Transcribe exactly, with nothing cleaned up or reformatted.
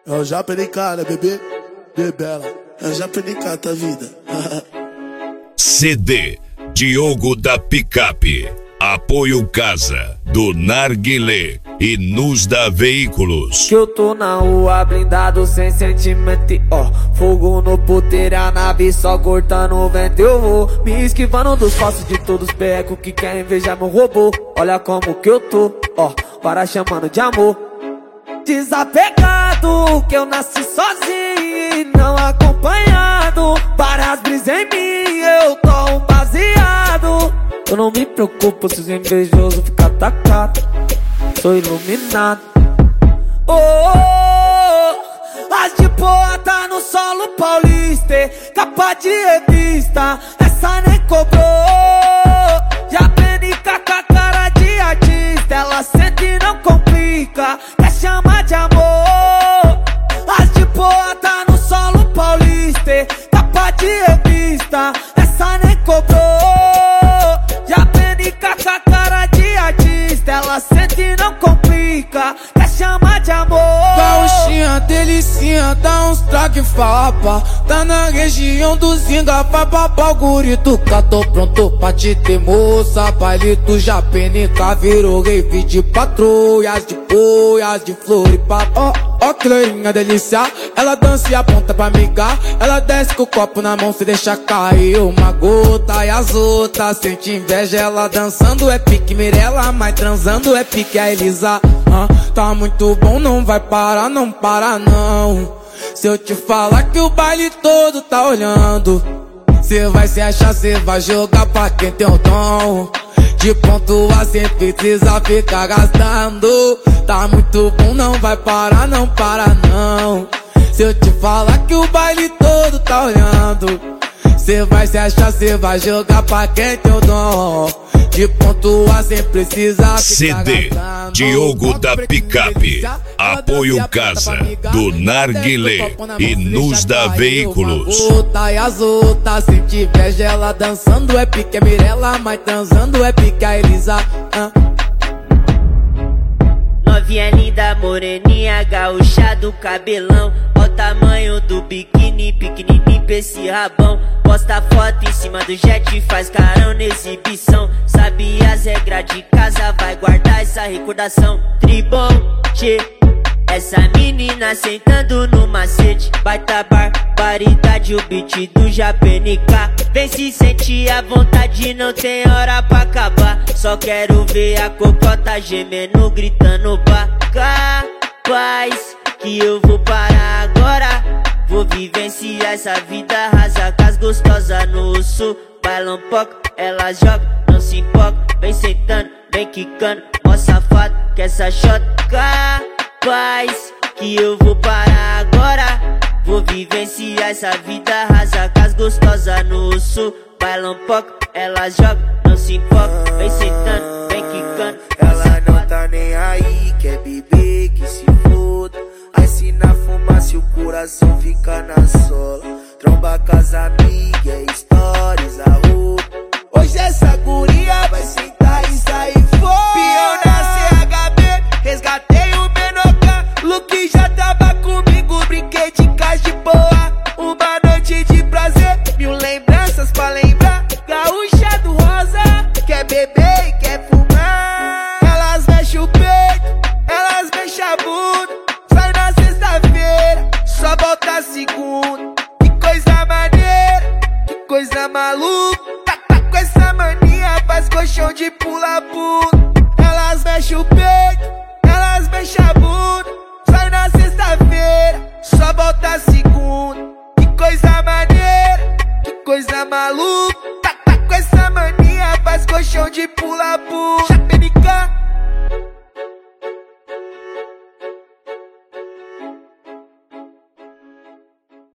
É o Japa N K, né, bebê? Bebela. É o Japa N K, tá vida. C D Diogo da Picape. Apoio Casa do Narguilé e Nos da Veículos. Que eu tô na rua blindado sem sentimento, ó. Fogo no puteiro, a nave só cortando o vento. Eu vou me esquivando dos falsos de todos os becos que querem invejar meu robô. Olha como que eu tô, ó, para chamando de amor. Desapegado, que eu nasci sozinho e não acompanhado. Várias brisas em mim, eu tô um baseado. Eu não me preocupo se os invejosos ficam atacados. Sou iluminado. Oh, oh, oh, as de boa tá no solo paulista, capa de revista, essa nem cobrou. Já N K com a cara de artista, ela sente e não complica, quer chamar de amor. As de boa tá no solo paulista, capa de revista, essa nem cobrou. Já N K com a cara de artista, ela sente e não complica, quer chamar de amor. Gauchinha, delicinha, dá uns traque fapa. Tá na região do Zinga, papapá, o gurito cá, tô pronto pra te ter, moça. Baile do Japa N K virou rave de patrulhas, de boias, de flor e papo. Ó, ó que loirinha delícia, ela dança e aponta pra amigar. Ela desce com o copo na mão, se deixa cair uma gota. E as outras sente inveja, ela dançando é pique Mirella, mas transando é pique a Elisa. Ah, tá muito bom, não vai parar, não para não. Se eu te falar que o baile todo tá olhando, cê vai se achar, cê vai jogar pra quem tem o dom de pontuar sem precisa ficar gastando. Tá muito bom, não vai parar, não para não. Se eu te falar que o baile todo tá olhando, cê vai se achar, cê vai jogar pra quem tem o dom de pontuar sem precisar C D Diogo da Picape. Apoio Casa do Narguilé e Nos da Veículos. E as outras sente inveja, ela dançando é pique a Mirella, mas transando é pique a Elisa. ah. Novinha linda, moreninha, gaúcha do cabelão. Ó o tamanho do biquíni, pequenininho pra esse rabão. Posta foto em cima do jet, faz carão na exibição. Sabe as regras de casa, vai guardar essa recordação. Tribom, tchê, essa menina sentando no macete. Baita barbaridade, o beat do Japa N K. Vem se sentir à vontade, não tem hora pra acabar. Só quero ver a cocota gemendo, gritando pra capaz que eu vou parar agora. Vou vivenciar essa vida rasa com as gostosas no sul. Bailam pouco, ela joga, não se importa. Vem sentando, vem quicando, mó safado que essa shot capaz que eu vou parar agora. Vou vivenciar essa vida rasa com as gostosas no sul. Bailam pouco, ela joga, não se importa. Vem sentando, vem quicando, ela não tá nem aí, quer beber, que se foda. Aí se na fumaça o coração fica na sola. Tromba com as amigas, é stories, a roupa. Hoje essa guria vai sentar e sair fora. Pião na C H B, resgatei o Menoca. Luke já tava comigo, brinquei de casa de boa. Uma noite de prazer, mil lembranças pra lembrar. Gaúcha do rosa, quer beber e quer fumar. Elas mexem o peito, elas mexem a bunda. Sai na sexta-feira, só volta segunda. Que coisa maneira, que coisa maluca. Tá, tá com essa mania, faz colchão de pula-pula. Elas mexem o peito, elas mexem a bunda. Sai na sexta-feira, só volta segunda. Que coisa maneira, que coisa maluca. Tá, tá com essa mania, faz colchão de pula-pula. Japa N K.